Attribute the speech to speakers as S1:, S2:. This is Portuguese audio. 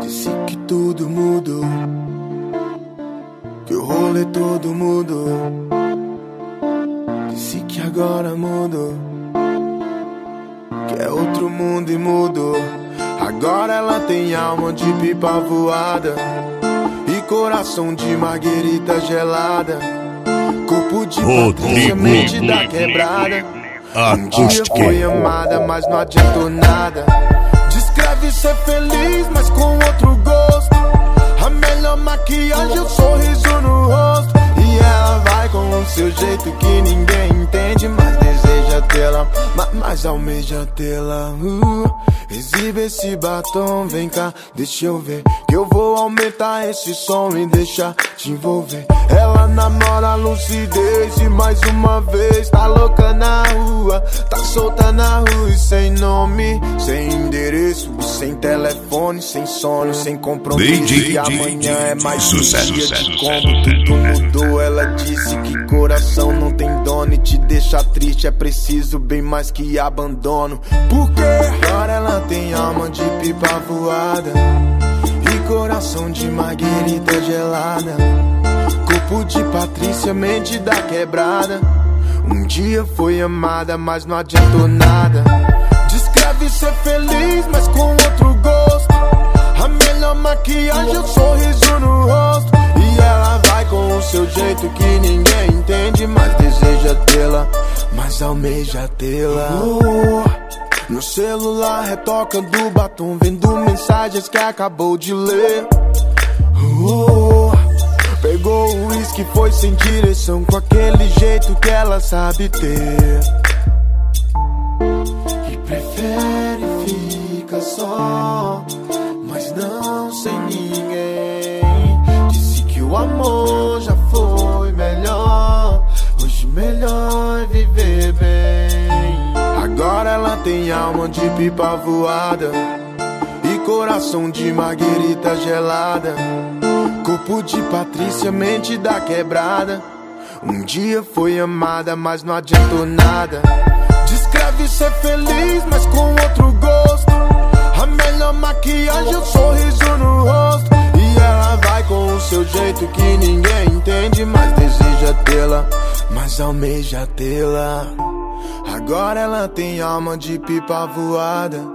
S1: Disse que tudo mudou, que o rolê todo mudou. Disse que agora mudou, que é outro mundo e mudou. Agora ela tem alma de pipa voada e coração de marguerita gelada, corpo de Patrícia, mente da quebrada. Um dia foi amada, mas não adiantou nada. Descreve ser feliz, mas com outro gosto. A melhor maquiagem é o sorriso no rosto. E ela vai com o seu jeito que ninguém entende, mas deseja tê-la, mas almeja tê-la. Exibe esse batom, vem cá, deixa eu ver, que eu vou aumentar esse som e deixar te envolver. Ela namora a lucidez e mais uma vez tá louca na rua, tá solta na rua e sem nome, sem endereço, sem telefone, sem sono, sem compromisso. E amanhã é mais um dia de como tudo mudou. Ela disse que coração não tem dono e te deixa triste é preciso bem mais que abandono. Porque agora ela tem alma de pipa voada e coração de marguerita gelada, corpo de Patrícia, mente da quebrada. Um dia foi amada, mas não adiantou nada. Descreve ser feliz, mas com outro gosto. A melhor maquiagem é o sorriso no rosto. E ela vai com o seu jeito que ninguém entende, mas deseja tê-la, mas almeja tê-la. No celular retocando batom, vendo mensagens que acabou de ler. Pegou o uísque, foi sem direção, com aquele jeito que ela sabe ter. E prefere ficar só, mas não sem ninguém. Disse que o amor já foi melhor, hoje melhor é viver bem. Agora ela tem alma de pipa voada e coração de marguerita gelada, corpo de Patrícia, mente da quebrada. Um dia foi amada, mas não adiantou nada. Descreve ser feliz, mas com outro gosto. A melhor maquiagem é o sorriso no rosto. E ela vai com o seu jeito que ninguém entende, mas deseja tê-la, mas almeja tê-la. Agora ela tem alma de pipa voada